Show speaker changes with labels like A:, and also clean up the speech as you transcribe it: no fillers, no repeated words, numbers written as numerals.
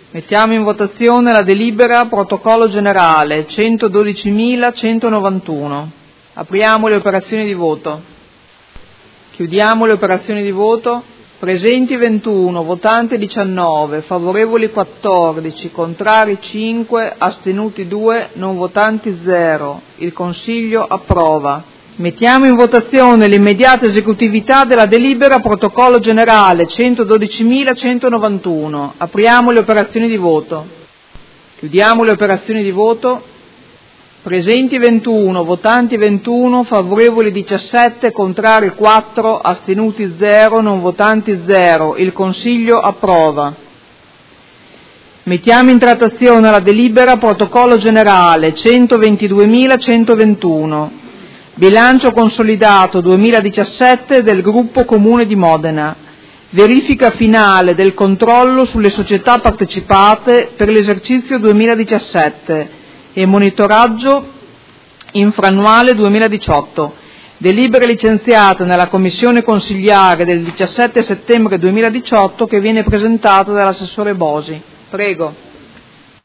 A: Mettiamo in votazione la delibera protocollo generale 112.191. Apriamo le operazioni di voto. Chiudiamo le operazioni di voto. Presenti 21, votanti 19, favorevoli 14, contrari 5, astenuti 2, non votanti 0. Il Consiglio approva. Mettiamo in votazione l'immediata esecutività della delibera protocollo generale 112.191. Apriamo le operazioni di voto. Chiudiamo le operazioni di voto. Presenti 21, votanti 21, favorevoli 17, contrari 4, astenuti 0, non votanti 0. Il Consiglio approva. Mettiamo in trattazione la delibera protocollo generale 122.121. Bilancio consolidato 2017 del Gruppo Comune di Modena. Verifica finale del controllo sulle società partecipate per l'esercizio 2017 e monitoraggio infrannuale 2018. Delibere licenziate nella Commissione Consiliare del 17 settembre 2018 che viene presentata dall'assessore Bosi. Prego.